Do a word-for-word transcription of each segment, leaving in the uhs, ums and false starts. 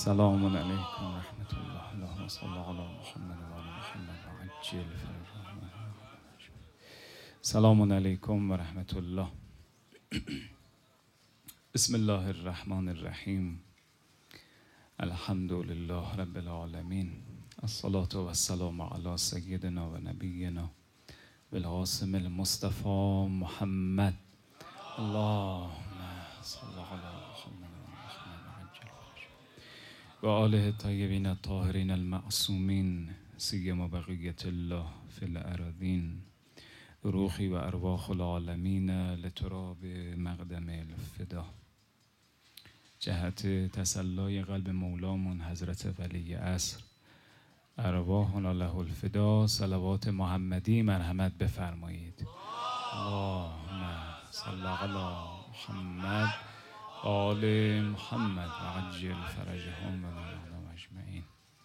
سلام علیکم و رحمت الله. اللهم صل علی محمد و آل محمد و عجل فرجهم. سلام علیکم و رحمت الله. بسم الله الرحمن الرحیم. الحمد لله رب العالمین. الصلاة و السلام علی سیدنا و نبینا بالقاسم المصطفى محمد. اللهم صل علی محمد و آله الطیبین الطاهرین المعصومین سیما بقیة الله فی الأراضین. روحی و ارواح العالمین لتراب مقدم الفدا. جهت تسلای قلب مولامون حضرت ولی عصر ارواحنا له الفدا، صلوات محمدی مرحمت بفرمایید. اللهم صل علی محمد آل محمد و عجل فرجهم و مولانا اجمعین.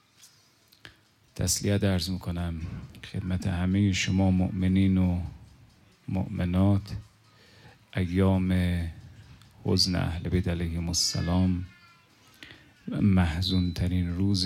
تسلیت عرض میکنم خدمت همه شما مؤمنین و مؤمنات. ایام حزن اهل بیت علیهم السلام، محزون ترین روز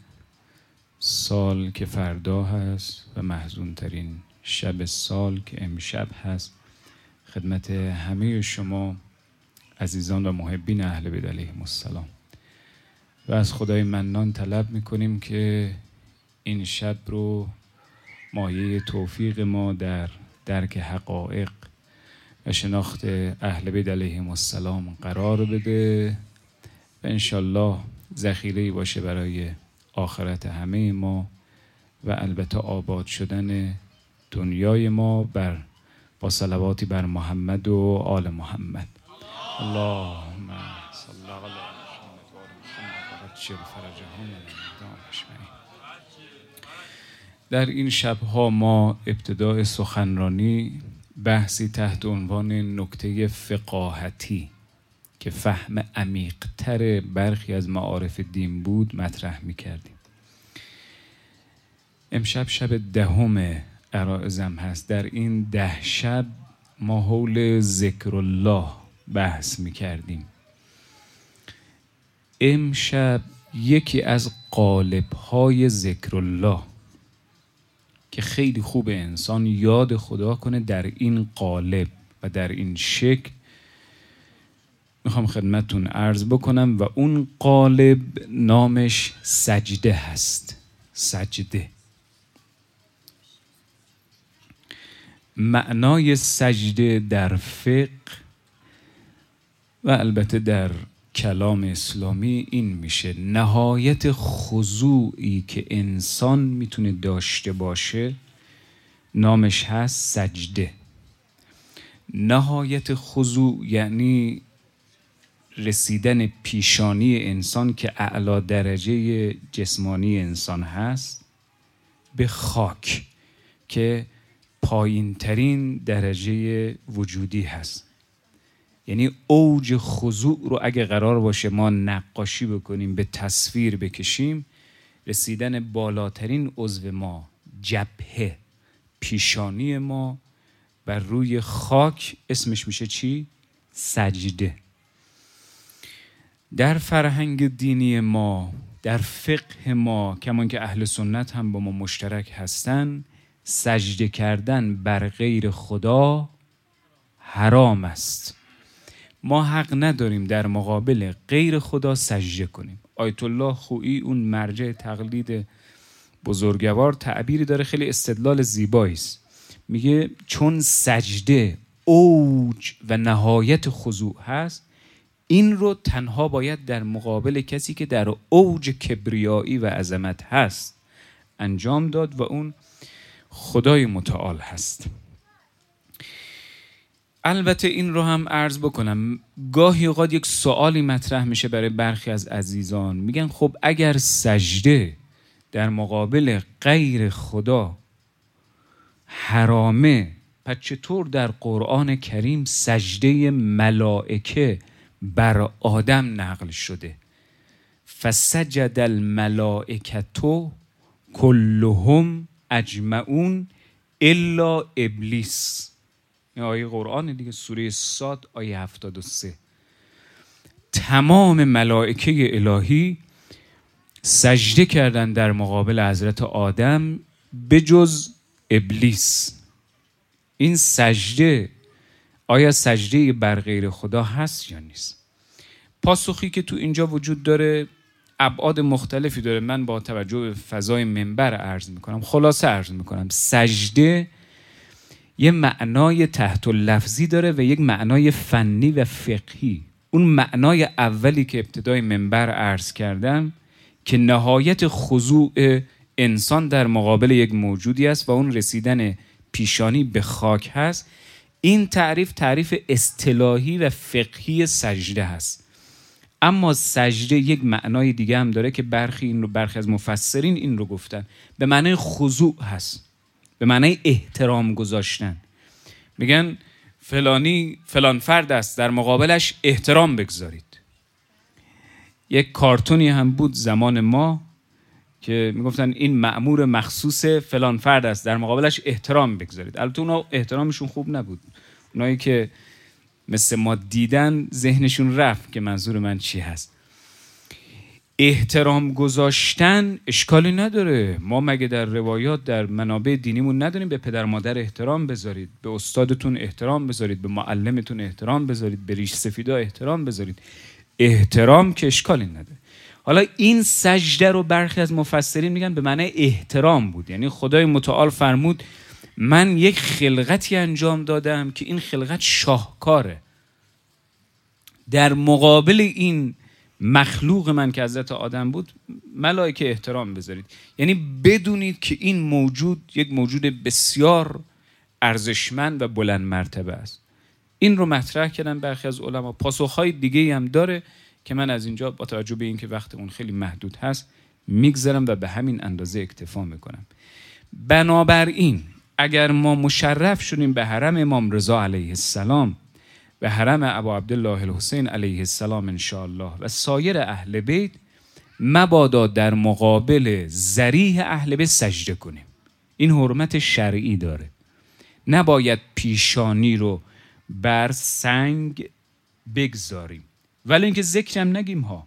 سال که فردا هست و محزون ترین شب سال که امشب هست. خدمت همه شما عزیزان و محبین اهل بیت علیهم السلام و از خدای منان طلب میکنیم که این شب رو مایه توفیق ما در درک حقایق و شناخت اهل بیت علیهم السلام قرار بده و انشالله ذخیره‌ای باشه برای آخرت همه ما و البته آباد شدن دنیای ما بر با صلواتی بر محمد و آل محمد. اللهم صل علی محمد و آل محمد و عجل فرجهم و مولانا اجمعین. در این شبها ما ابتداء سخنرانی بحثی تحت عنوان نکته فقاهتی که فهم عمیق‌تر برخی از معارف دین بود مطرح می‌کردیم. امشب شب دهم عرائزم هست. در این ده شب ما حول ذکر الله بحث می‌کردیم. امشب یکی از قالب‌های ذکر الله که خیلی خوب انسان یاد خدا کنه در این قالب و در این شکل میخوام خدمتتون عرض بکنم و اون قالب نامش سجده هست. سجده. معنای سجده در فقه و البته در کلام اسلامی این میشه نهایت خضوعی که انسان میتونه داشته باشه نامش هست سجده. نهایت خضوع یعنی رسیدن پیشانی انسان که اعلی درجه جسمانی انسان هست به خاک که پایین ترین درجه وجودی هست. یعنی اوج خضوع رو اگه قرار باشه ما نقاشی بکنیم، به تصویر بکشیم، رسیدن بالاترین عضو ما، جبهه، پیشانی ما بر روی خاک، اسمش میشه چی؟ سجده. در فرهنگ دینی ما، در فقه ما، کمان که اهل سنت هم با ما مشترک هستن، سجده کردن بر غیر خدا حرام است. ما حق نداریم در مقابل غیر خدا سجده کنیم. آیت الله خویی اون مرجع تقلید بزرگوار تعبیری داره خیلی استدلال زیبایی است. میگه چون سجده اوج و نهایت خضوع هست، این رو تنها باید در مقابل کسی که در اوج کبریایی و عظمت هست انجام داد و اون خدای متعال هست. البته این رو هم عرض بکنم، گاهی اوقات یک سوالی مطرح میشه برای برخی از عزیزان، میگن خب اگر سجده در مقابل غیر خدا حرامه، پس چطور در قرآن کریم سجده ملائکه بر آدم نقل شده؟ فسجد الملائکه کلهم اجمعون الا ابلیس. این آیه قرآن دیگه، سوره صاد آیه هفتاد و سه. تمام ملائکه الهی سجده کردن در مقابل حضرت آدم بجز ابلیس. این سجده آیا سجده بر غیر خدا هست یا نیست؟ پاسخی که تو اینجا وجود داره ابعاد مختلفی داره. من با توجه به فضای منبر عرض میکنم، خلاصه عرض میکنم. سجده یه معنای تحت لفظی داره و یک معنای فنی و فقهی. اون معنای اولی که ابتدای منبر عرض کردم که نهایت خضوع انسان در مقابل یک موجودی است و اون رسیدن پیشانی به خاک هست، این تعریف تعریف اصطلاحی و فقهی سجده هست. اما سجده یک معنای دیگه هم داره که برخی این رو برخی از مفسرین این رو گفتن، به معنای خضوع هست، به معنای احترام گذاشتن. میگن فلانی فلان فرد است، در مقابلش احترام بگذارید. یک کارتونی هم بود زمان ما که میگفتن این مأمور مخصوص فلان فرد است، در مقابلش احترام بگذارید. البته اونا احترامشون خوب نبود، اونایی که مثل ما دیدن ذهنشون رفت که منظور من چی هست. احترام گذاشتن اشکالی نداره. ما مگه در روایات در منابع دینیمون نداریم به پدر مادر احترام بذارید، به استادتون احترام بذارید، به معلمتون احترام بذارید، به ریش سفیدا احترام بذارید؟ احترام که اشکالی نداره. حالا این سجده رو برخی از مفسرین میگن به معنی احترام بود. یعنی خدای متعال فرمود من یک خلقتی انجام دادم که این خلقت شاهکاره، در مقابل این مخلوق من که حضرت آدم بود ملائکه احترام بذارید. یعنی بدونید که این موجود یک موجود بسیار ارزشمند و بلند مرتبه است. این رو مطرح کردن برخی از علما. پاسخهای دیگه هم داره که من از اینجا با توجه به اینکه وقتمون خیلی محدود هست میگذرم و به همین اندازه اکتفا میکنم. بنابراین اگر ما مشرف شدیم به حرم امام رضا علیه السلام، به حرم ابا عبدالله الحسین علیه السلام انشاءالله و سایر اهل بیت، مبادا در مقابل ذریح اهل بیت سجده کنیم. این حرمت شرعی داره. نباید پیشانی رو بر سنگ بگذاریم، ولی اینکه ذکرم نگیم ها.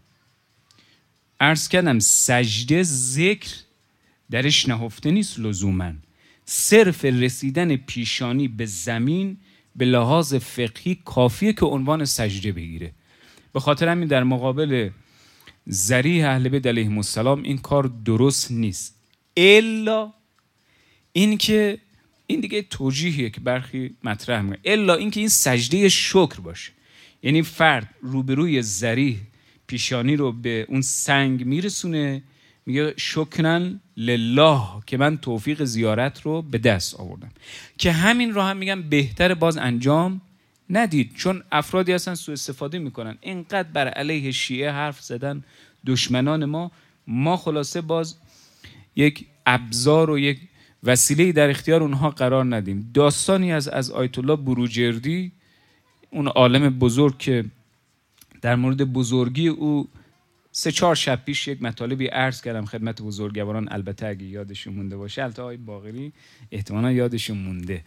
عرض کردم سجده ذکر درش نهفته نیست لزوماً. صرف رسیدن پیشانی به زمین به لحاظ فقهی کافیه که عنوان سجده بگیره. به خاطر همین در مقابل ذریح اهل بیت علیهم السلام این کار درست نیست، الا اینکه این دیگه توجیهیه که برخی مطرح میکنه، الا اینکه این سجده شکر باشه. یعنی فرد روبروی ذریح پیشانی رو به اون سنگ میرسونه، میگه شکرن لله که من توفیق زیارت رو به دست آوردم. که همین رو هم میگم بهتر باز انجام ندید، چون افرادی هستن سوء استفاده میکنن. اینقدر بر علیه شیعه حرف زدن دشمنان ما، ما خلاصه باز یک ابزار و یک وسیله در اختیار اونها قرار ندیم. داستانی از از آیت الله بروجردی، اون عالم بزرگ که در مورد بزرگی او سه چهار شب پیش یک مطالبی عرض کردم خدمت بزرگواران، البته اگه یادشون مونده باشه، البته آقای باقری احتمالاً یادشون مونده.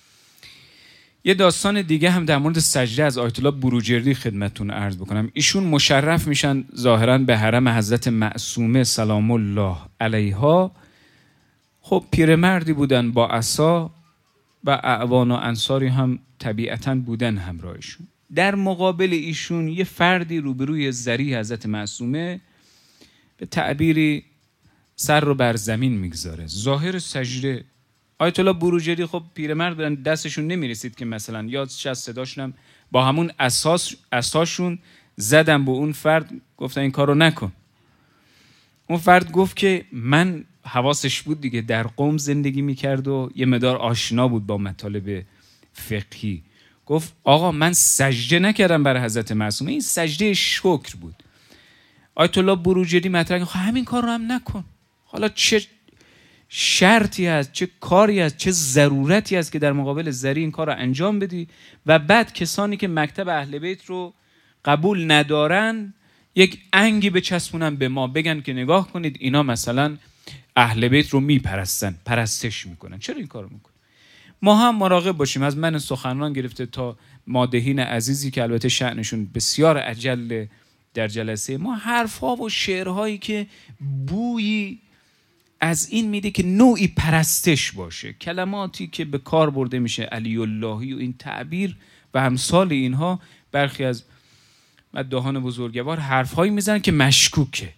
یه داستان دیگه هم در مورد سجده از آیت الله بروجردی خدمتتون عرض بکنم. ایشون مشرف میشن ظاهراً به حرم حضرت معصومه سلام الله علیها. خب پیرمردی بودن با عصا و اعوان و انصاری هم طبیعتاً بودن همراهشون. در مقابل ایشون یه فردی روبروی ذریح حضرت معصومه به تعبیری سر رو بر زمین میگذاره، ظاهر سجده. آیت الله بروجردی خب پیرمرد بودن، دستشون نمیرسید که مثلا یاد شد، صداشون با همون اساس اساسشون زدن به اون فرد، گفتن این کارو نکن. اون فرد گفت که من، حواسش بود دیگه، در قم زندگی میکرد و یه مقدار آشنا بود با مطالب فقهی، گفت آقا من سجده نکردم برای حضرت معصومه، این سجده شکر بود. آیت الله بروجردی مطرح کرد همین کار رو هم نکن. حالا چه شرطی هست، چه کاری هست، چه ضرورتی هست که در مقابل ذریح این کار رو انجام بدی و بعد کسانی که مکتب اهل بیت رو قبول ندارن یک انگی بچسبونن به ما، بگن که نگاه کنید اینا مثلا اهل بیت رو میپرستن، پرستش میکنن. چرا این کارو میکنن؟ ما هم مراقب باشیم، از من سخنران گرفته تا مادحین عزیزی که البته شأنشون بسیار اجل در جلسه ما حرفها و شعرهایی که بویی از این میده که نوعی پرستش باشه، کلماتی که به کار برده میشه علی اللهی و این تعبیر و امثال اینها. برخی از مداحان بزرگوار حرفهایی میزنن که مشکوکه.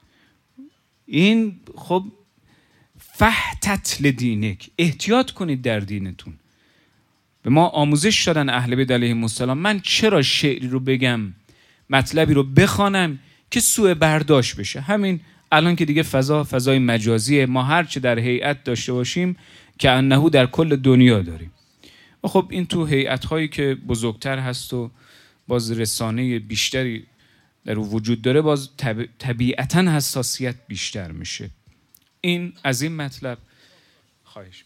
این خب فحتت لدینک، احتیاط کنید در دینتون. به ما آموزش دادن اهل بیت علیهم السلام. من چرا شعری رو بگم، مطلبی رو بخوانم که سوء برداشت بشه؟ همین الان که دیگه فضا فضای مجازیه، ما هر چه در هیئت داشته باشیم که انهو در کل دنیا داریم. و خب این تو هیئت هایی که بزرگتر هست و باز رسانه بیشتری در وجود داره، باز طب... طبیعتاً حساسیت بیشتر میشه. این از این مطلب. خواهش.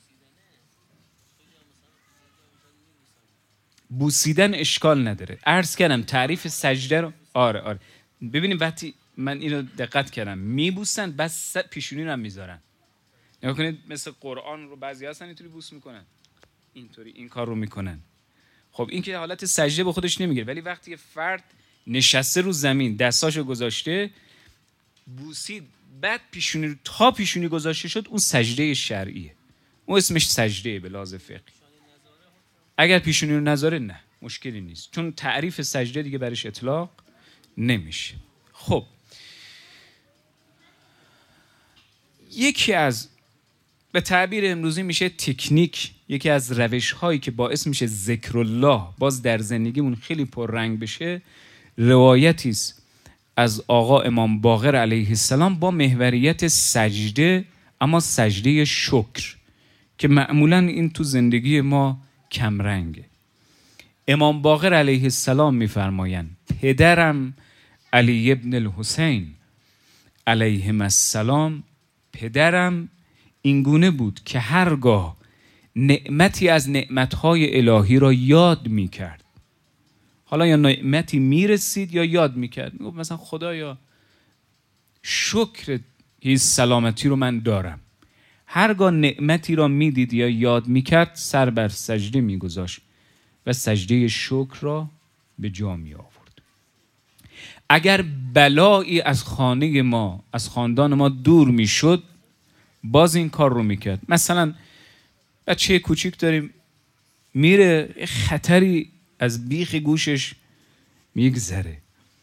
بوسیدن اشکال نداره. عرض کردم تعریف سجده رو. آره آره ببینیم وقتی من اینو دقت کردم میبوسن بس پیشونی رو هم میذارن. نگاه کنید مثل قرآن رو بعضی هستن اینطوری بوس میکنن، اینطوری این کار رو میکنن. خب این که حالت سجده به خودش نمیگیره، ولی وقتی یه فرد نشسته رو زمین دستاشو گذاشته بوسید بعد پیشونی رو تا پیشونی گذاشته شد، اون سجده شرعیه، اون اسمش سجده به لحاظ فقهی. اگر پیشونی رو نذاره نه مشکلی نیست، چون تعریف سجده دیگه برش اطلاق نمیشه. خب یکی از به تعبیر امروزی میشه تکنیک، یکی از روش هایی که باعث میشه ذکر الله باز در زندگیمون خیلی پررنگ بشه، روایتی است از آقا امام باقر علیه السلام با محوریت سجده، اما سجده شکر که معمولا این تو زندگی ما کمرنگه. امام باقر علیه السلام میفرمایند پدرم علی ابن الحسین علیهم السلام، پدرم اینگونه بود که هرگاه نعمتی از نعمتهای الهی را یاد میکرد، حالا یا نعمتی میرسید یا یاد میکرد، میگفت مثلا خدایا شکر هیچ سلامتی رو من دارم، هرگاه نعمتی را میدید یا یاد میکرد سر بر سجده میگذاشت و سجده شکر را به جا می آورد. اگر بلایی از خانه ما از خاندان ما دور میشد باز این کار رو میکرد. مثلا بچه کوچیک داریم میره خطری از بیخ گوشش میگذره،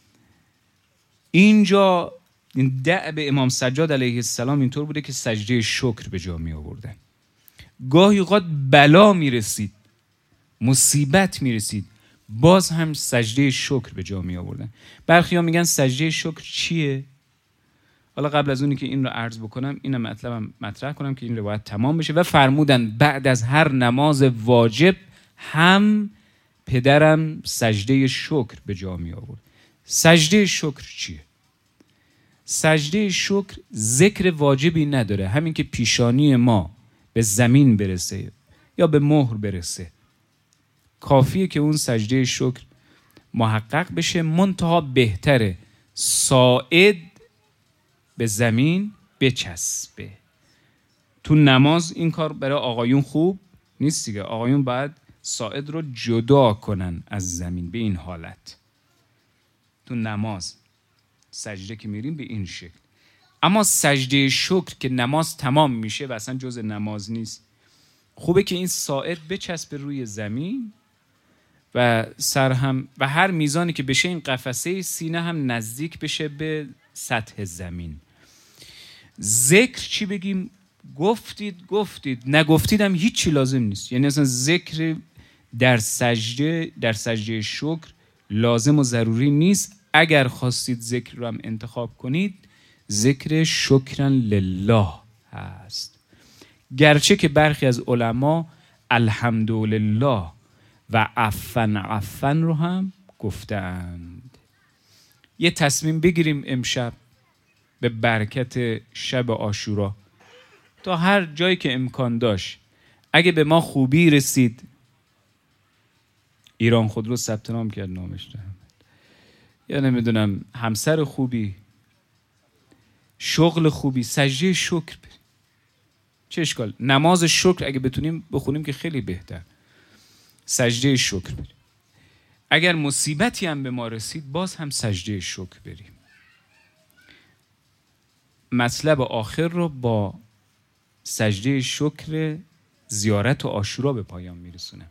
اینجا این دعب امام سجاد علیه السلام اینطور بوده که سجده شکر به جا می آوردن. گاهی اوقات بلا میرسید، مصیبت میرسید، باز هم سجده شکر به جا می آوردن. برخی ها میگن سجده شکر چیه؟ حالا قبل از اونی که این رو عرض بکنم اینم مطلبم مطرح کنم که این روایت تمام بشه. و فرمودن بعد از هر نماز واجب هم پدرم سجده شکر به جا می آورد. سجده شکر چیه؟ سجده شکر ذکر واجبی نداره، همین که پیشانی ما به زمین برسه یا به مهر برسه کافیه که اون سجده شکر محقق بشه. منتها بهتره ساعد به زمین بچسبه. تو نماز این کار برای آقایون خوب نیست دیگه، آقایون باید ساعد رو جدا کنن از زمین. به این حالت تو نماز سجده که میریم به این شکل. اما سجده شکر که نماز تمام میشه و اصلا جز نماز نیست، خوبه که این ساعد بچسبه روی زمین و سر هم و هر میزانی که بشه این قفسه سینه هم نزدیک بشه به سطح زمین. ذکر چی بگیم؟ گفتید گفتید، نگفتید هم هیچی لازم نیست. یعنی اصلا ذکر در سجده در سجده شکر لازم و ضروری نیست. اگر خواستید ذکر رو هم انتخاب کنید، ذکر شکرن لله هست، گرچه که برخی از علما الحمدلله و عفن عفن رو هم گفتند. یه تصمیم بگیریم امشب به برکت شب عاشورا، تا هر جایی که امکان داشت اگه به ما خوبی رسید، ایران خودرو ثبت نام کرد نامش ده، یا نمیدونم همسر خوبی، شغل خوبی، سجده شکر بریم. چه اشکال؟ نماز شکر اگه بتونیم بخونیم که خیلی بهتر. سجده شکر بریم. اگر مصیبتی هم به ما رسید باز هم سجده شکر بریم. مطلب آخر رو با سجده شکر زیارت و عاشورا به پایان میرسونه.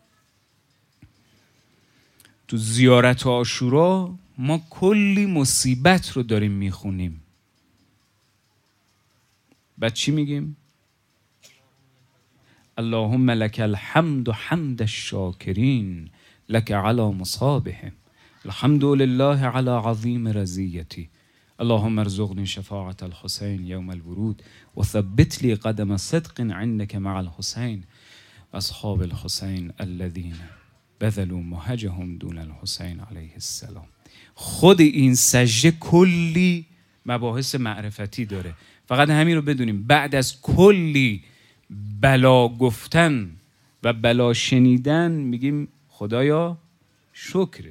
تو زیارت و عاشورا ما کلی مصیبت رو داریم میخونیم. بعد چی میگیم؟ اللهم لك الحمد حمد الشاکرین لك على مصابهم الحمد لله على عظیم رضیتی اللهم ارزقني شفاعة الحسين يوم الورود وثبت لي قدم صدق عندك مع الحسين اصحاب الحسين الذين بذلوا مهجهم دون الحسين علیه السلام. خود این سجده کلی مباحث معرفتی داره. فقط همین رو بدونیم، بعد از کلی بلا گفتن و بلا شنیدن میگیم خدایا شکرت.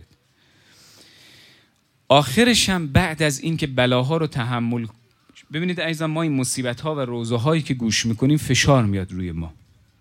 آخرش هم بعد از این که بلاها رو تحمل، ببینید عزیزان ما این مصیبت ها و روزه هایی که گوش میکنیم فشار میاد روی ما،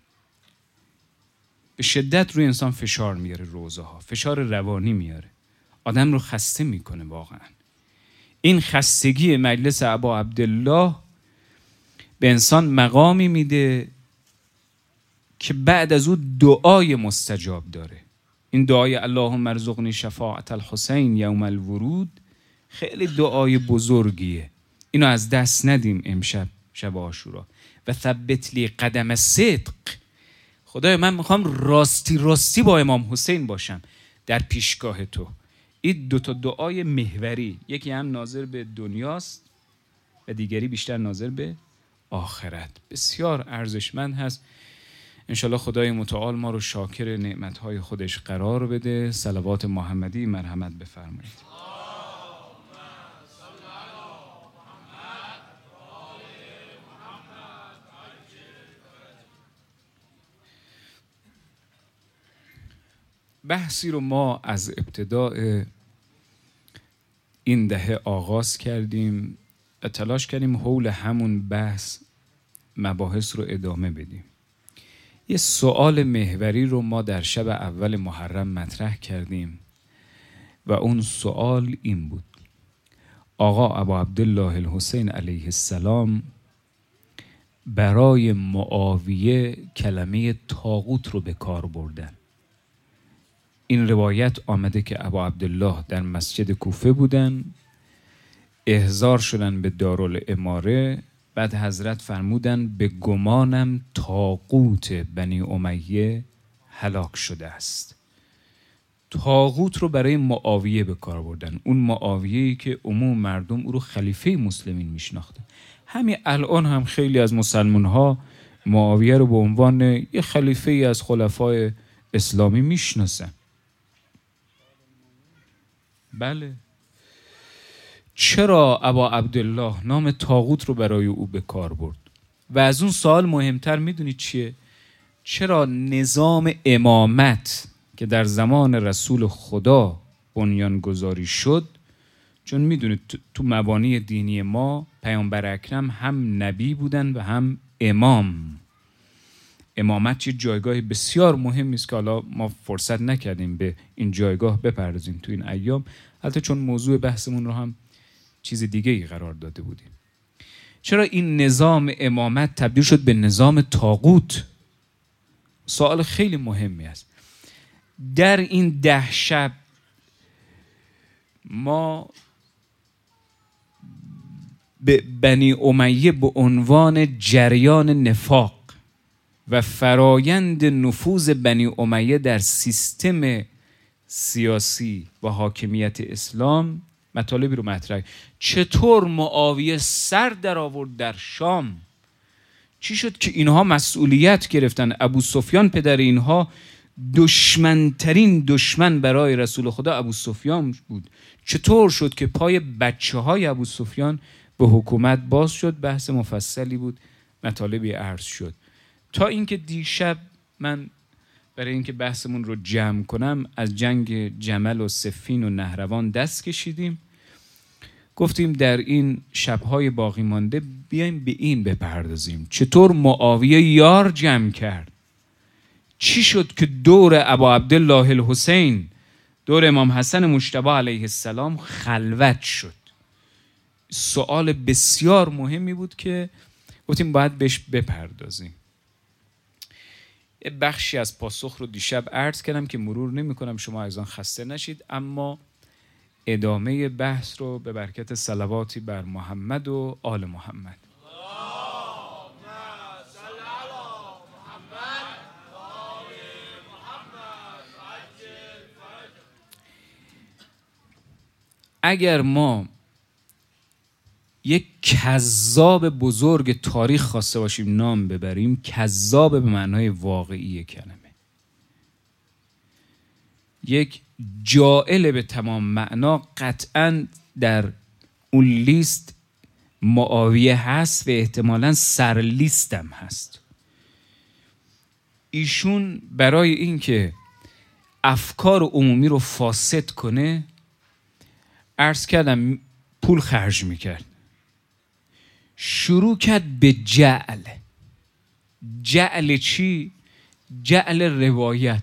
به شدت روی انسان فشار میاره، روزه ها فشار روانی میاره، آدم رو خسته میکنه. واقعا این خستگی مجلس ابا عبدالله به انسان مقامی میده که بعد از او دعای مستجاب داره. این دعای اللهم ارزقنی شفاعة الحسین یوم الورود خیلی دعای بزرگیه. اینو از دست ندیم امشب شب عاشورا. و ثبت لی قدم صدق، خدای من میخوام راستی راستی با امام حسین باشم در پیشگاه تو. این دو تا دعای محوری، یکی هم ناظر به دنیاست و دیگری بیشتر ناظر به آخرت، بسیار ارزشمند هست. انشالله خدای متعال ما رو شاکر نعمتهای خودش قرار بده. صلوات محمدی مرحمت بفرمایید. بحثی رو ما از ابتداء این دهه آغاز کردیم و تلاش کردیم حول همون بحث مباحث رو ادامه بدیم. یه سوال محوری رو ما در شب اول محرم مطرح کردیم و اون سوال این بود: آقا ابا عبدالله الحسین علیه السلام برای معاویه کلمه طاغوت رو به کار بردن. این روایت آمده که ابا عبدالله در مسجد کوفه بودن، احضار شدن به دارالاماره، بعد حضرت فرمودن به گمانم طاغوت بنی امیه هلاک شده است. طاغوت رو برای معاویه به کار بردن، اون معاویه‌ای که عموم مردم او رو خلیفه مسلمین میشناختن. همین الان هم خیلی از مسلمان ها معاویه رو به عنوان یه خلیفه ای از خلفای اسلامی میشناسن. بله، چرا ابا عبدالله نام طاغوت رو برای او به کار برد؟ و از اون سوال مهمتر میدونید چیه؟ چرا نظام امامت که در زمان رسول خدا بنیان گذاری شد، چون میدونید تو مبانی دینی ما پیامبر اکرم هم نبی بودن و هم امام. امامت یه جایگاه بسیار مهمی است که حالا ما فرصت نکردیم به این جایگاه بپردازیم تو این ایام، البته چون موضوع بحثمون رو هم چیز دیگه ای قرار داده بودیم. چرا این نظام امامت تبدیل شد به نظام طاغوت؟ سوال خیلی مهمی است. در این ده شب ما به بنی امیه به عنوان جریان نفاق و فرایند نفوذ بنی امیه در سیستم سیاسی و حاکمیت اسلام مطالبی رو مطرح. چطور معاویه سر در آورد در شام؟ چی شد که اینها مسئولیت گرفتن؟ ابو سفیان پدر اینها دشمنترین دشمن برای رسول خدا ابو سفیان بود. چطور شد که پای بچه های ابو سفیان به حکومت باز شد؟ بحث مفصلی بود، مطالبی عرض شد. تا اینکه دیشب من برای اینکه بحثمون رو جمع کنم از جنگ جمل و صفین و نهروان دست کشیدیم. گفتیم در این شبهای باقی مانده بیایم به این بپردازیم: چطور معاویه یار جمع کرد؟ چی شد که دور ابا عبدالله الحسین دور امام حسن مجتبی علیه السلام خلوت شد. سوال بسیار مهمی بود که گفتیم باید بهش بپردازیم. یه بخشی از پاسخ رو دیشب عرض کردم که مرور نمی کنم، شما از آن خسته نشید، اما ادامه بحث رو به برکت صلواتی بر محمد و آل محمد. اگر ما یک کذاب بزرگ تاریخ خواسته باشیم نام ببریم، کذاب به معنای واقعی کلمه، یک جائل به تمام معنا قطعاً در اون لیست معاویه هست و احتمالاً سر لیستم هست. ایشون برای اینکه افکار عمومی رو فاسد کنه، عرض کردم پول خرج میکرد، شروع کرد به جعل. جعل چی؟ جعل روایت.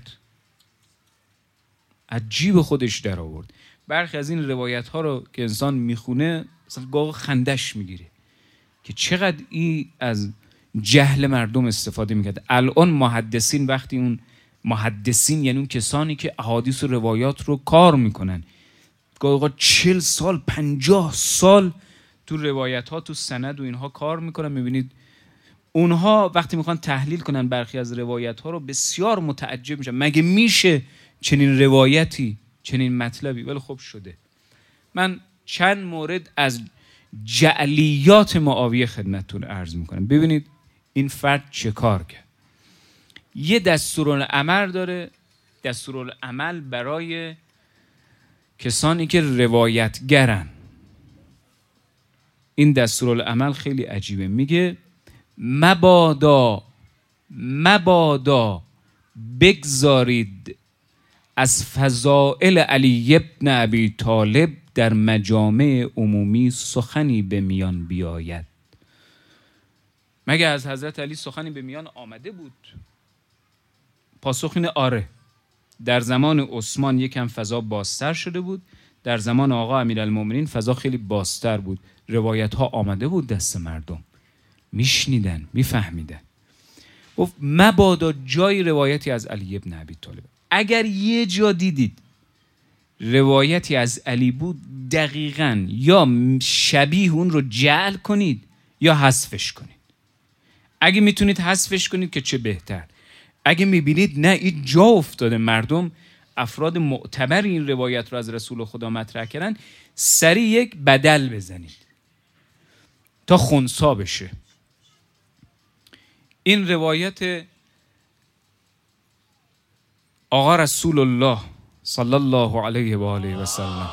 عجیب خودش در آورد. برخی از این روایت ها رو که انسان میخونه مثلا گاهی خندش میگیره که چقدر این از جهل مردم استفاده میکرد. الان محدثین، وقتی اون محدثین یعنی اون کسانی که احادیث و روایات رو کار میکنن، گاهی چل سال پنجاه سال تو روایت ها تو سند و اینها کار میکنن، میبینید اونها وقتی میخوان تحلیل کنن برخی از روایت ها رو بسیار متعجب میشن، مگه میشه چنین روایتی، چنین مطلبی؟ ولی خب شده. من چند مورد از جعلیات معاویه خدمتتون عرض میکنم. ببینید این فرد چه کار کرد. یه دستورالعمل داره، دستورالعمل برای کسانی که روایتگرن. این دستورالعمل خیلی عجیبه. میگه مبادا مبادا بگذارید از فضائل علی ابن ابی طالب در مجامع عمومی سخنی به میان بیاید. مگه از حضرت علی سخنی به میان آمده بود؟ پاسخ اینه آره. در زمان عثمان یکم فضا بازتر شده بود، در زمان آقا امیرالمومنین فضا خیلی بازتر بود، روایت ها آمده بود دست مردم، میشنیدن، میفهمیدن. گفت مبادا جای روایتی از علی ابن ابی طالب، اگر یه جا دیدید روایتی از علی بود، دقیقاً یا شبیه اون رو جعل کنید یا حذفش کنید. اگه میتونید حذفش کنید که چه بهتر. اگه میبینید نه این جا افتاده، مردم افراد معتبر این روایت رو از رسول خدا مطرح کردن، سریع یک بدل بزنید تا خنثی بشه. این روایت آقا رسول الله صلی الله علیه و آله و سلم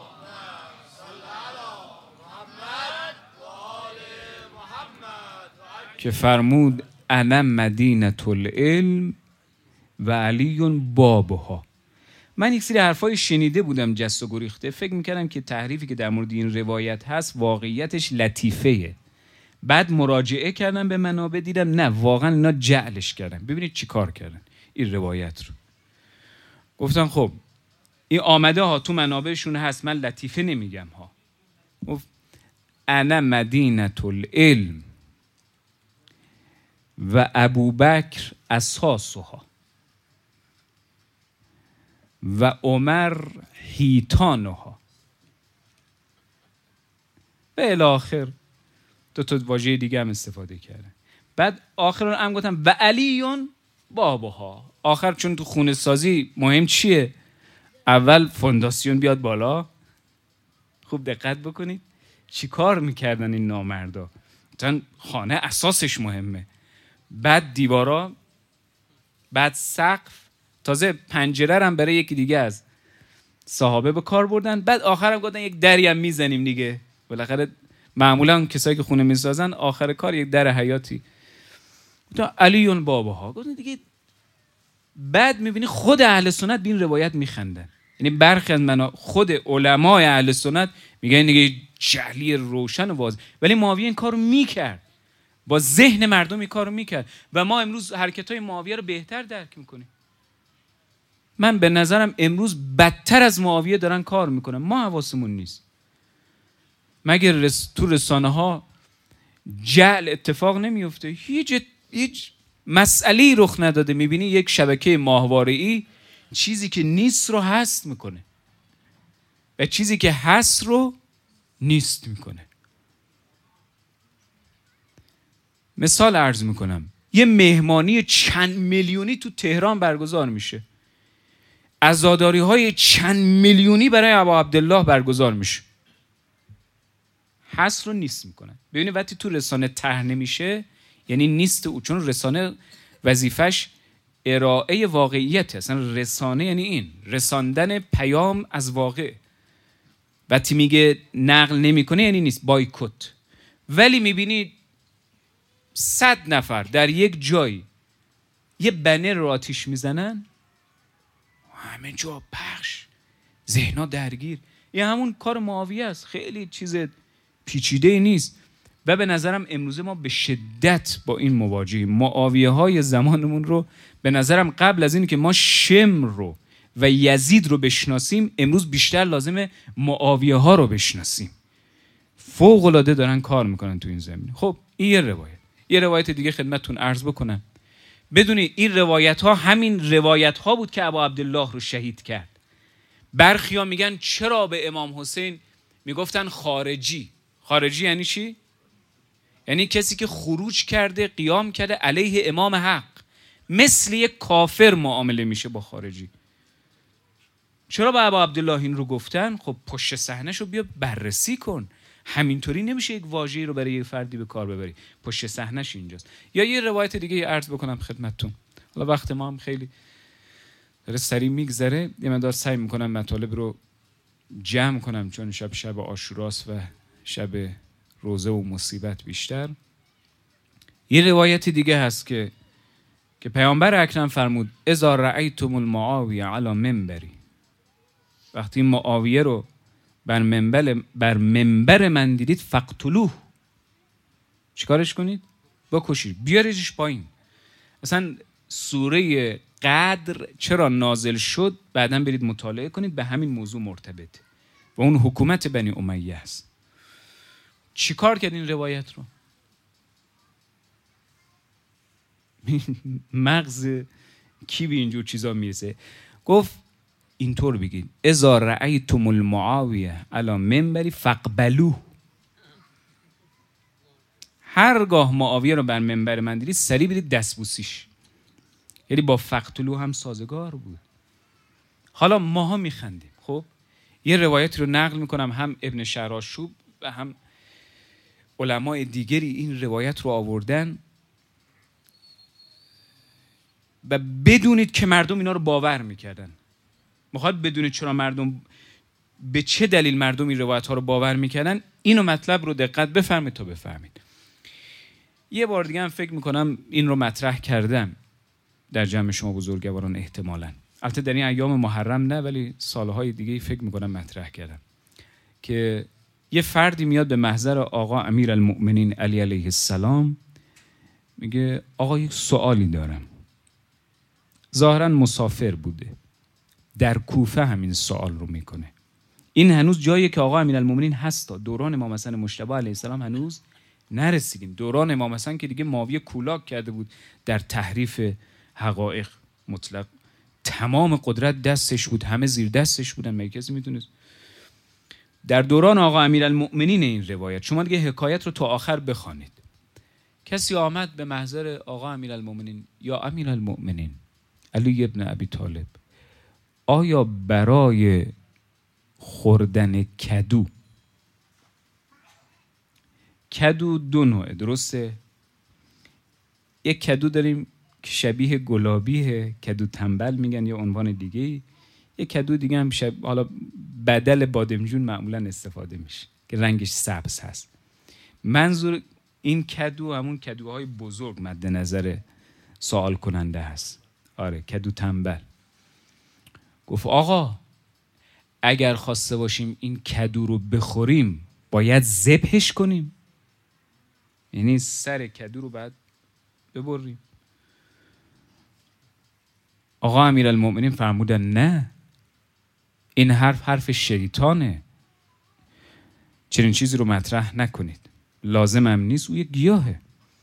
که فرمود انا مدینة العلم و علی بابها. من یک سری حرفای شنیده بودم جست و گریخته، فکر میکردم که تحریفی که در مورد این روایت هست واقعیتش لطیفه. بعد مراجعه کردم به منابع، دیدم نه، واقعا اینا جعلش کردن. ببینید چی کار کردن این روایت رو. گفتم خب این آمده ها تو منابعشون هست، من لطیفه نمیگم ها. گفت انا مدینة العلم و ابوبکر اساسها و عمر حیطانها و الی آخر. دو تا واژه دیگه هم استفاده کردن. بعد آخر هم گفتم و علیون بابها. آخر چون تو خونه سازی مهم چیه؟ اول فونداسیون بیاد بالا. خوب دقت بکنید چی کار میکردن این نامردا. مثلا خانه اساسش مهمه، بعد دیوارا، بعد سقف، تازه پنجره هم برای یکی دیگه از صحابه به کار بردن. بعد آخر هم گفتن یک دری هم میزنیم دیگه. بالاخره معمولا کسایی که خونه میسازن آخر کار یک در حیاتی. تا علیون باباها گفتن دیگه. بعد میبینی خود اهل سنت به این روایت میخندن. یعنی برخی از منا خود علمای اهل سنت میگن دیگه جعلی روشن و واضح، ولی معاویه این کارو میکرد، با ذهن مردم این کارو میکرد و ما امروز حرکتای معاویه رو بهتر درک میکنیم. من به نظرم امروز بدتر از معاویه دارن کار میکنن، ما حواسمون نیست. مگر رس... تو رسانه ها جعل اتفاق نمیفته؟ هیچ هیچ مسئله‌ای رخ نداده، میبینی یک شبکه ماهواره‌ای چیزی که نیست رو هست میکنه و چیزی که هست رو نیست میکنه. مثال عرض میکنم، یه مهمانی چند میلیونی تو تهران برگزار میشه، عزاداری های چند میلیونی برای ابا عبدالله برگزار میشه، هست رو نیست میکنن. ببینید وقتی تو رسانه طرح نمیشه یعنی نیست او، چون رسانه وظیفش ارائه واقعیت، اصلا رسانه یعنی این رساندن پیام از واقع. وقتی میگه نقل نمیکنه یعنی نیست، بایکوت. ولی میبینید صد نفر در یک جای یه بنر رو آتیش میزنن، همه جا پخش، ذهن‌ها درگیر. این همون کار معاویه است، خیلی چیز پیچیده نیست. و به نظرم امروزه ما به شدت با این مواجهیم. معاویه های زمانمون رو به نظرم قبل از این که ما شمر رو و یزید رو بشناسیم، امروز بیشتر لازمه معاویه ها رو بشناسیم. فوق العاده دارن کار میکنن تو این زمینه. خب این یه روایت. یه روایت دیگه خدمتتون عرض بکنم. بدونی این روایت ها همین روایت ها بود که ابا عبدالله رو شهید کرد. برخیا میگن چرا به امام حسین میگفتن خارجی؟ خارجی یعنی چی؟ یعنی کسی که خروج کرده، قیام کرده علیه امام حق، مثل یک کافر معامله میشه با خارجی. چرا با ابا عبدالله این رو گفتن؟ خب پشت صحنه‌شو بیا بررسی کن. همینطوری نمیشه یک واژه‌ای رو برای یک فردی به کار ببری. پشت صحنه‌ش اینجاست. یا یه روایت دیگه عرض بکنم خدمتتون. حالا وقت ما هم خیلی داره سریع میگذره، یه مقدار سعی میکنم مطالب رو جمع کنم، چون شب شب عاشوراست و شب روزه و مصیبت بیشتر. یه روایت دیگه هست که که پیامبر اکرم فرمود اذا رأیتم المعاویه علی منبری، وقتی معاویه رو بر منبر بر منبر من دیدید فقتلوه، چیکارش کنید؟ بکشید، بیاریدش پایین. اصلا سوره قدر چرا نازل شد بعداً برید مطالعه کنید، به همین موضوع مرتبط و اون حکومت بنی امیه است. چیکار کرد این روایت رو؟ مغز کی به اینجور چیزا میرسه؟ گفت اینطور بگید اذا رأیتم المعاویه علی منبری فاقبلوه، هرگاه معاویه رو بر منبر من دیدید سریع برید دستبوسیش. یعنی با فقتلوه هم سازگار بود. حالا ماها میخندیم. خب یه روایت رو نقل میکنم، هم ابن شهرآشوب و هم علمای دیگری این روایت رو آوردن و بدونید که مردم اینا رو باور میکردن. میخواد بدونید چرا مردم، به چه دلیل مردم این روایت ها رو باور میکردن. اینو مطلب رو دقت بفرمید تا بفهمید. یه بار دیگه هم فکر میکنم این رو مطرح کردم در جمع شما بزرگواران احتمالاً، البته در این ایام محرم نه، ولی سالهای دیگه فکر میکنم مطرح کردم که یه فردی میاد به محضر آقا امیرالمؤمنین علی علیه السلام، میگه آقا یک سوالی دارم. ظاهراً مسافر بوده، در کوفه همین سوال رو میکنه. این هنوز جایی که آقا امیرالمؤمنین هست، دوران امام حسن مجتبی علیه السلام هنوز نرسیدیم. دوران امام حسن که دیگه معاویه کولاک کرده بود در تحریف حقایق مطلق، تمام قدرت دستش بود، همه زیر دستش بودن، مگه کسی میدونست؟ در دوران آقا امیرالمؤمنین این روایت، شما دیگه حکایت رو تا آخر بخوانید. کسی آمد به محضر آقا امیرالمؤمنین، یا امیرالمؤمنین علی ابن ابی طالب، آیا برای خوردن کدو، کدو دو نوعه درسته؟ یک کدو داریم که شبیه گلابیه، کدو تنبل میگن یا عنوان دیگه. یک کدو دیگه هم شب... حالا بدل بادمجون معمولا استفاده میشه که رنگش سبز هست. منظور این کدو همون کدوهای بزرگ مد نظر سوال کننده هست. آره کدو تنبل. گفت آقا اگر خواسته باشیم این کدو رو بخوریم باید ذبحش کنیم؟ یعنی سر کدو رو باید ببریم؟ آقا امیرالمؤمنین فرمودن نه، این حرف حرف شیطانه، چنین چیزی رو مطرح نکنید، لازمم نیست، او یک گیاهه.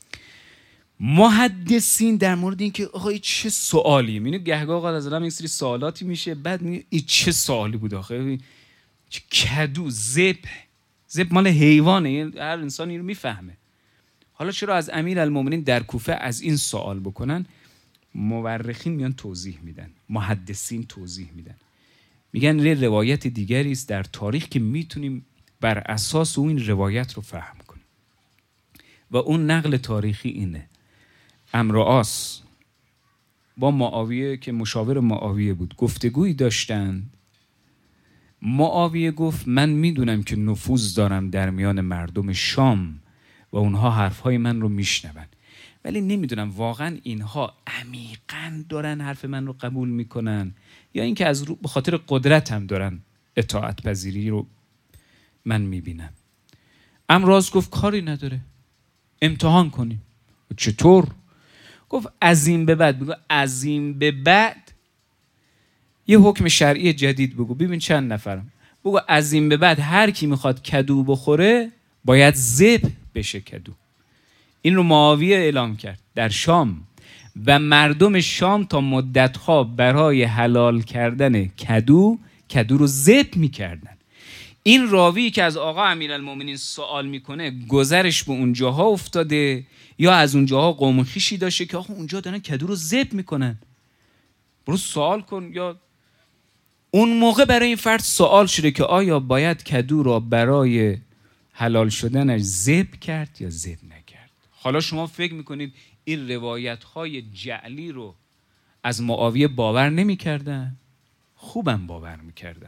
محدثین در مورد این که آقا این چه سوالی، می‌بینید گهگاه آقا از آدم یک سری سوالاتی میشه، بعد میگه این چه سوالی بود آخه، کدو، ذبح، ذبح مال حیوانه، هر انسانی رو میفهمه. حالا چرا از امیرالمؤمنین در کوفه از این سوال بکنن؟ مورخین میان توضیح میدن، محدثین توضیح میدن، میگن یه روایت دیگری است در تاریخ که میتونیم بر اساس اون این روایت رو فهم کنیم و اون نقل تاریخی اینه: عمرو عاص با معاویه که مشاور معاویه بود گفتگویی داشتند. معاویه گفت من میدونم که نفوذ دارم در میان مردم شام و اونها حرفهای من رو میشنون، ولی نمیدونم واقعا اینها عمیقاً دارن حرف من رو قبول میکنن یا اینکه از رو به خاطر قدرت هم دارن اطاعت پذیری رو من میبینم. عمرو عاص گفت کاری نداره، امتحان کنیم. چطور؟ گفت از این به بعد بگو، از این به بعد یه حکم شرعی جدید بگو، ببین چند نفرم، بگو از این به بعد هر کی میخواد کدو بخوره باید ذبح بشه کدو. این رو معاویه اعلام کرد در شام و مردم شام تا مدتها برای حلال کردن کدو کدو رو ذبح میکردن. این راوی که از آقا امیرالمؤمنین سوال میکنه گذرش به اونجاها افتاده یا از اونجاها قوم خویشی داشته که آقا اونجا دارن کدو رو ذبح میکنن، برو سوال کن. یا اون موقع برای این فرد سوال شده که آیا باید کدو را برای حلال شدنش ذبح کرد یا ذبح نکرد. حالا شما فکر میکنید این روایت‌های جعلی رو از معاویه باور نمی‌کردن؟ خوبم باور می‌کردن.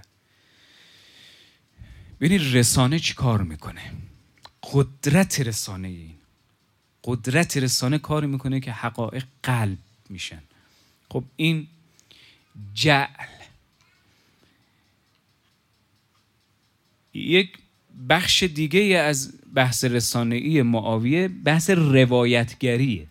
ببینید رسانه چی کار میکنه، قدرت رسانه این قدرت رسانه کار میکنه که حقایق قلب میشن. خب این جعل یک بخش دیگه از بحث رسانه‌ای معاویه بحث روایتگریه.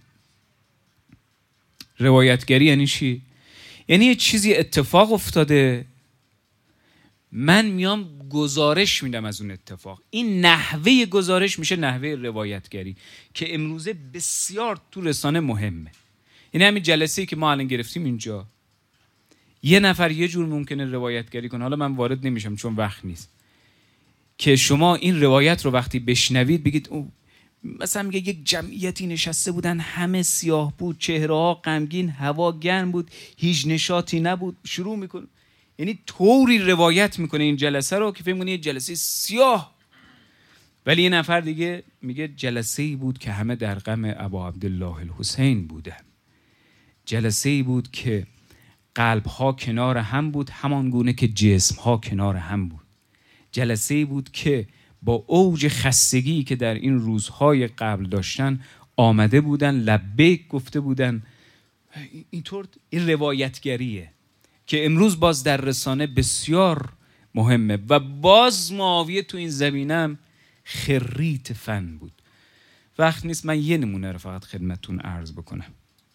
روایتگری یعنی چی؟ یعنی یه چیزی اتفاق افتاده، من میام گزارش میدم از اون اتفاق. این نحوه گزارش میشه نحوه روایتگری که امروزه بسیار تو رسانه مهمه. یعنی همین جلسه‌ای که ما الان گرفتیم اینجا، یه نفر یه جور ممکنه روایتگری کنه، حالا من وارد نمیشم چون وقت نیست، که شما این روایت رو وقتی بشنوید بگید او مثلا میگه یک جمعیتی نشسته بودن، همه سیاه بود، چهره ها غمگین، هوا گرم بود، هیچ نشاطی نبود، شروع میکنه، یعنی طوری روایت میکنه این جلسه رو که فکر میکنه یه جلسه سیاه. ولی یه نفر دیگه میگه جلسه‌ای بود که همه در غم ابا عبدالله الحسین بودن، جلسه‌ای بود که قلب‌ها کنار هم بود همان گونه که جسم‌ها کنار هم بود، جلسه‌ای بود که با اوج خستگی که در این روزهای قبل داشتن آمده بودن، لبیک گفته بودن. اینطور این روایتگریه که امروز باز در رسانه بسیار مهمه و باز معاویه تو این زمینه خریت فن بود. وقت نیست، من یه نمونه رو فقط خدمتون عرض بکنم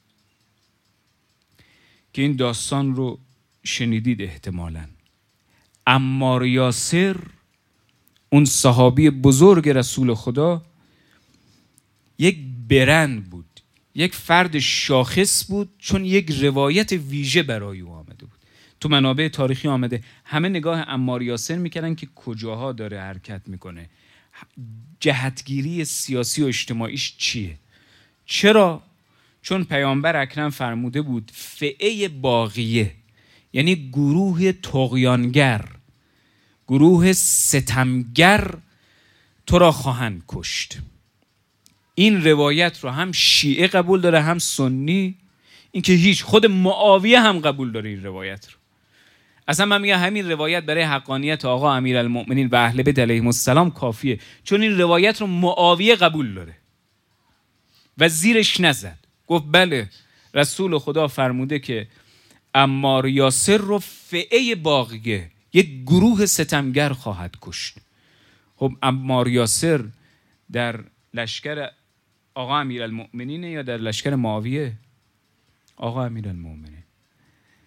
که این داستان رو شنیدید احتمالاً. عمار یاسر، اون صحابی بزرگ رسول خدا، یک برند بود، یک فرد شاخص بود، چون یک روایت ویژه برای او آمده بود. تو منابع تاریخی آمده، همه نگاه عمار یاسر میکردن که کجاها داره حرکت میکنه، جهتگیری سیاسی و اجتماعیش چیه. چرا؟ چون پیامبر اکرم فرموده بود فئه باغیه، یعنی گروه طغیانگر، گروه ستمگر تو را خواهند کشت. این روایت رو هم شیعه قبول داره هم سنی، این که هیچ، خود معاویه هم قبول داره این روایت رو. اصلا من میگم همین روایت برای حقانیت آقا امیرالمؤمنین و اهل بیت علیهم السلام کافیه، چون این روایت رو معاویه قبول داره و زیرش نزد، گفت بله رسول خدا فرموده که عمار یاسر رو فئه باغیه، یک گروه ستمگر خواهد کشت. خب عمار یاسر در لشکر آقا امیرالمؤمنین یا در لشکر معاویه؟ آقا امیرالمؤمنین.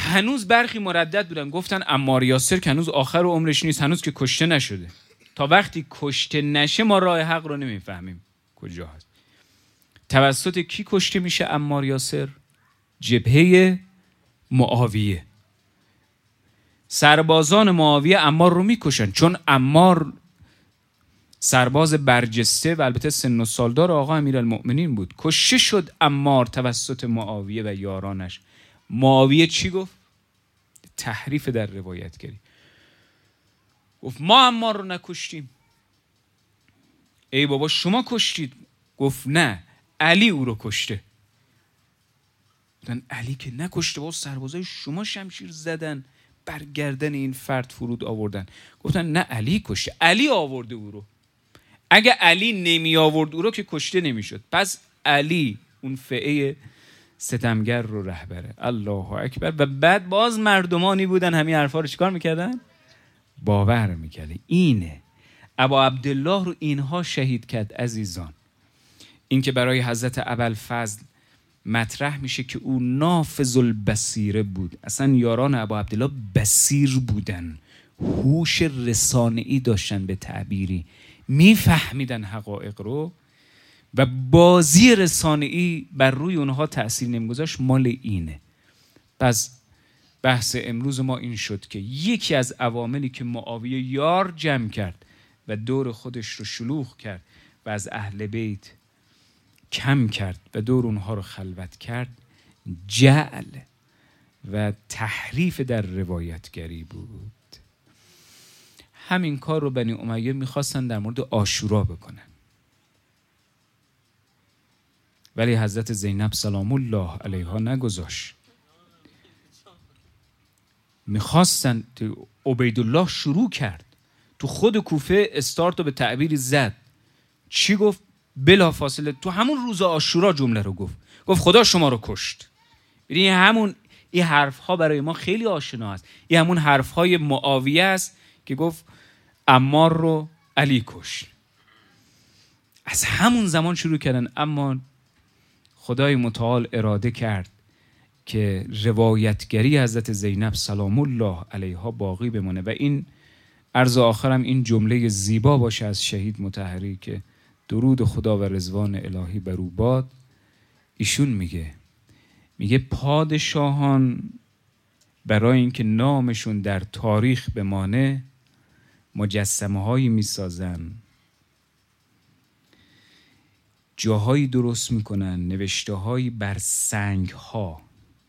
هنوز برخی مردد بودن، گفتن عمار یاسر که هنوز آخر عمرش نیست، هنوز که کشته نشده. تا وقتی کشته نشه ما راه حق رو نمیفهمیم کجا هست. توسط کی کشته میشه عمار یاسر؟ جبهه معاویه. سربازان معاویه عمار رو میکشن، چون عمار سرباز برجسته و البته سن و سالدار آقا امیرالمؤمنین بود. کشته شد عمار توسط معاویه و یارانش. معاویه چی گفت؟ تحریف در روایتگری. گفت ما عمار رو نکشتیم. ای بابا شما کشتید. گفت نه، علی او رو کشته. گفتن علی که نکشته، با سربازای شما شمشیر زدن، بر گردن این فرد فرود آوردن. گفتن نه علی کشته، علی آورده او رو. اگه علی نمی آورد او رو که کشته نمیشد. پس علی اون فئه ستمگر رو رهبره. الله اکبر. و بعد باز مردمانی بودن همین حرفا رو چیکار میکردن؟ باور میکردن. اینه ابا عبدالله رو اینها شهید کرد. عزیزان، این که برای حضرت ابوالفضل مطرح میشه که او نافذ البصیره بود. اصلا یاران ابا عبدالله بصیر بودن، هوش رسانه‌ای داشتن، به تعبیری میفهمیدن حقایق رو و بازی رسانه‌ای بر روی اونها تأثیر نمیگذاشت. مال اینه. پس بحث امروز ما این شد که یکی از عواملی که معاویه یار جمع کرد و دور خودش رو شلوغ کرد و از اهل بیت کم کرد و دور اونها رو خلوت کرد، جعل و تحریف در روایتگری بود. همین کار رو بنی امیه میخواستن در مورد عاشورا بکنن، ولی حضرت زینب سلام الله علیها نگذاشت. میخواستن، عبیدالله شروع کرد تو خود کوفه، استارت رو به تعبیری زد. چی گفت؟ بلا فاصله تو همون روز عاشورا جمله رو گفت. گفت خدا شما رو کشت. یعنی همون این حرف ها برای ما خیلی آشنا است. این همون حرف های معاویه است که گفت عمار رو علی کشت. از همون زمان شروع کردن. اما خدای متعال اراده کرد که روایتگری حضرت زینب سلام الله علیها باقی بمونه و این عرض آخرم این جمله زیبا باشه از شهید مطهری که درود خدا و رضوان الهی بر او باد. ایشون میگه میگه پادشاهان برای اینکه نامشون در تاریخ بمانه مجسمه هایی میسازن، جاهایی درست میکنن، نوشته هایی بر سنگ ها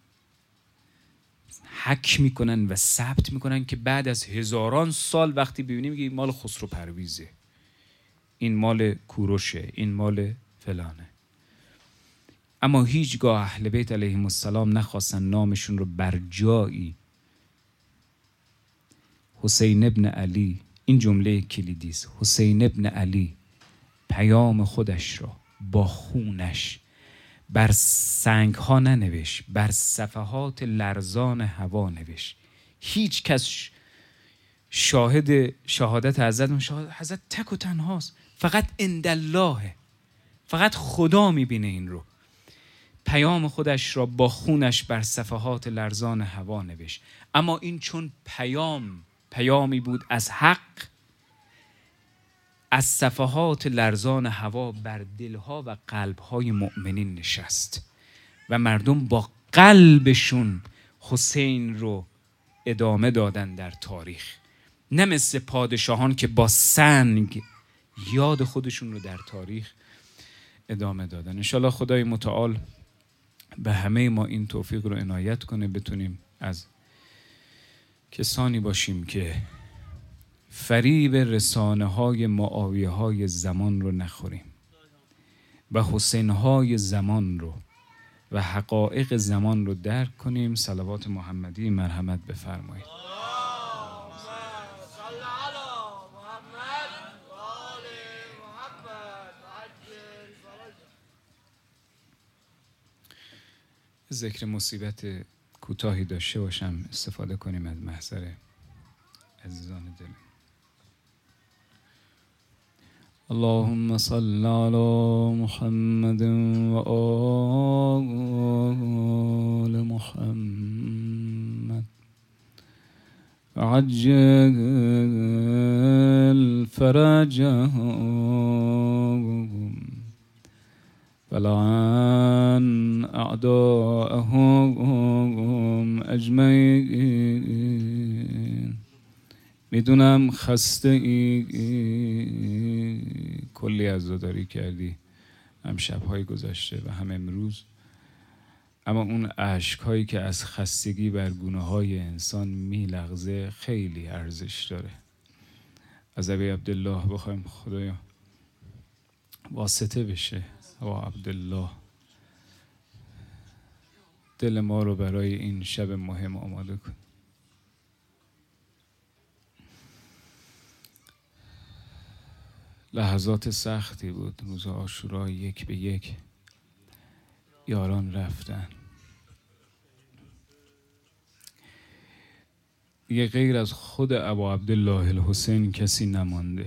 حک میکنن و ثبت میکنن که بعد از هزاران سال وقتی ببینیم میگه این مال خسرو پرویزه، این مال کوروشه، این مال فلانه. اما هیچگاه اهل بیت علیهم السلام نخواستن نامشون رو بر جایی. حسین ابن علی، این جمله کلیدی است، حسین ابن علی پیام خودش را با خونش بر سنگ ها ننوشت، بر صفحات لرزان هوا نوشت. هیچ کس شاهد شهادت حضرت شاهد حضرت تک و تنهاست، فقط اندالله، فقط خدا میبینه این رو. پیام خودش را با خونش بر صفحات لرزان هوا نوشت. اما این چون پیام پیامی بود از حق، از صفحات لرزان هوا بر دلها و قلبهای مؤمنین نشست و مردم با قلبشون حسین رو ادامه دادن در تاریخ، نه مثل پادشاهان که با سنگ یاد خودشون رو در تاریخ ادامه دادن. انشالله خدای متعال به همه ما این توفیق رو عنایت کنه، بتونیم از کسانی باشیم که فریب رسانه های معاویه های زمان رو نخوریم و حسین های زمان رو و حقایق زمان رو درک کنیم. صلوات محمدی مرحمت بفرمایید. ذکر مصیبت کوتاهی داشته باشم، استفاده کنیم از محضر عزیزان دل. اللهم صل على محمد و آل محمد. عجل فرجهم ولعن اعداءهم اجمعین. میدونم خسته ای، کلی عزاداری کردی هم شب‌های گذشته و هم امروز، اما اون اشک‌هایی که از خستگی بر گونه‌های انسان میلغزه خیلی ارزش داره. از ابی عبدالله بخوایم خدایا واسطه بشه و عبدالله دل ما رو برای این شب مهم آماده کن. لحظات سختی بود روز عاشورا، یک به یک یاران رفتن. دیگه غیر از خود ابا عبدالله الحسین کسی نمانده.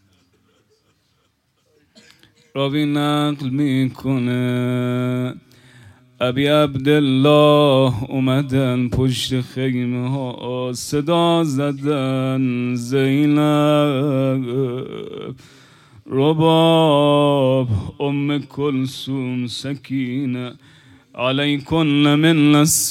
راوی نقل میکنه ابی عبدالله اومدن پشت خیمه ها، صدا زدن زینب، رباب، ام کلثوم، سکینه، علیکن من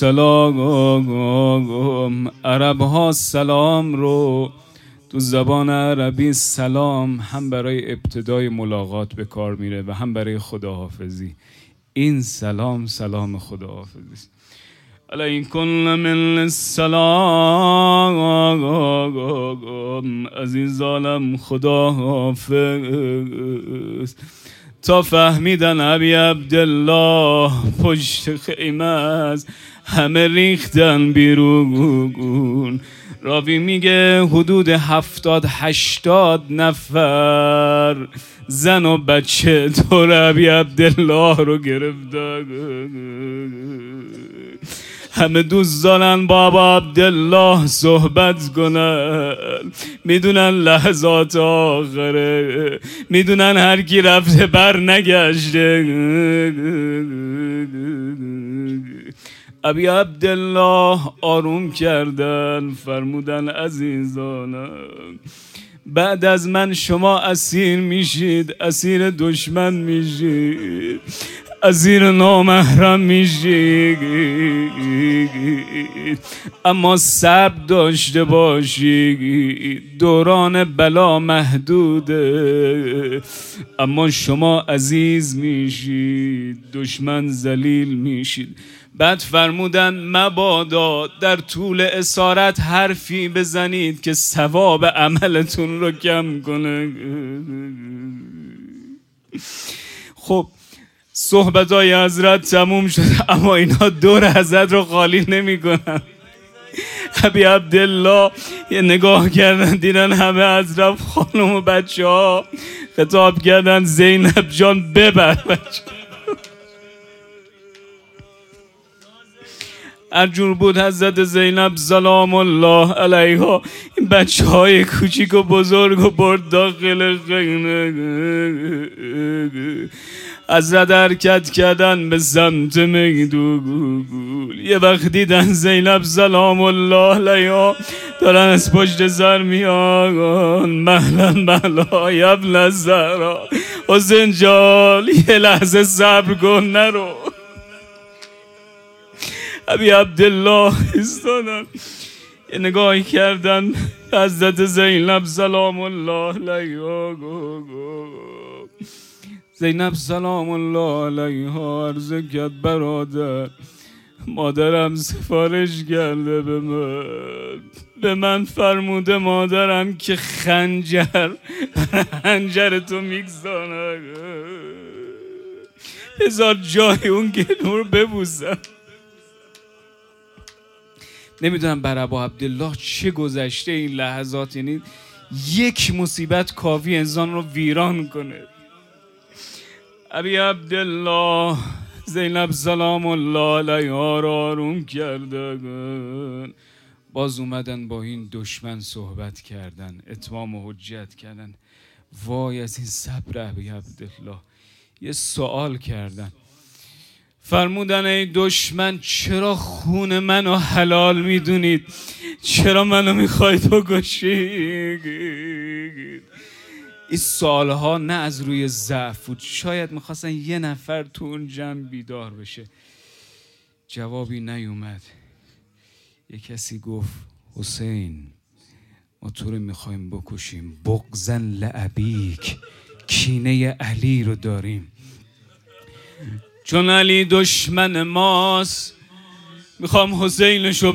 السلام. عرب ها سلام رو تو زبان عربی سلام هم برای ابتدای ملاقات به کار میره و هم برای خداحافظی. این سلام سلام خداحافظی. علیکن من السلام، عزیزانم خداحافظ. تا فهمیدن ابی عبدالله پشت خیمه است، همه ریختن بیرون. راوی میگه حدود هفتاد هشتاد نفر زن و بچه دور ابی عبدالله رو گرفتن. همه دوست دارن با ابا عبدالله صحبت کنن، میدونن لحظات آخره، میدونن هر کی رفته بر نگشته. ابی عبدالله آروم کردن، فرمودن عزیزانم بعد از من شما اسیر میشید، اسیر دشمن میشید، اسیر نامحرم میشید، اما صبر داشته باشید. دوران بلا محدوده، اما شما عزیز میشید، دشمن ذلیل میشید. بعد فرمودن مبادا در طول اسارت حرفی بزنید که ثواب عملتون رو کم کنه. خب صحبتای حضرت تموم شد، اما اینا دور حضرت رو خالی نمی کنن. ابی عبدالله یه نگاه کردن، دیدن همه حضرت، خانم و بچه ها خطاب کردن زینب جان ببر بچه. هر جور بود حضرت زینب سلام الله علیها این بچه های کوچیک و بزرگ و برد داخل خیمه. حضرت حرکت کردن به سمت میدون. یه وقت دیدن زینب سلام الله علیها دارن از پشت سر میان. مهلا مهلا ابن الزهرا، حسین جان یه لحظه صبر کن نرو. ابی عبدالله ایستادن یه نگاهی کردن حضرت زینب سلام الله علیها. زینب سلام الله علیها عرض کرد برادر مادرم سفارش کرده به من، به من فرموده مادرم که خنجر خنجر تو میگذانه، هزار جای اون گلو رو ببوسم. نمیدونم بر ابا عبدالله چه گذشته این لحظات، یعنی یک مصیبت کافی انسان رو ویران کنه. ابی عبدالله زینب سلام الله علیها رو آروم کردن، باز اومدن با این دشمن صحبت کردن، اتمام و حجت کردن. وای از این صبر ابی عبدالله. یه سوال کردن، فرمودن ای دشمن چرا خون منو حلال میدونید؟ چرا منو میخواید بکشید؟ این سالها نه از روی ضعف بود، شاید میخواستن یه نفر تو اون جمع بیدار بشه. جوابی نیومد. یه کسی گفت حسین ما تو رو میخوایم بکشیم، بغضن لابیک، کینه علی رو داریم، چون علی دشمن ماست میخوام حسینشو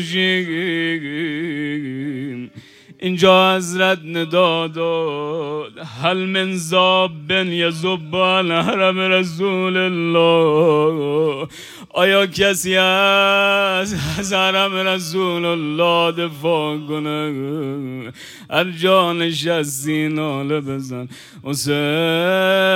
بکشیم. اینجا حضرت ندا داد هل من ذابن یذب علی حرم رسول الله، آیا کسی هست از حرم رسول الله دفاع کنه؟ هر جا نشستی ناله بزن حسین